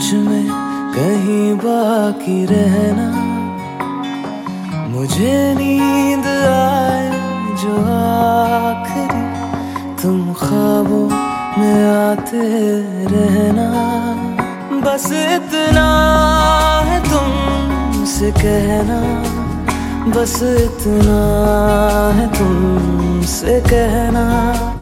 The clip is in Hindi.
में कहीं बाकी रहना। मुझे नींद आए जो आखिरी, तुम ख्वाबों में आते रहना। बस इतना है तुमसे कहना, बस इतना है तुमसे कहना।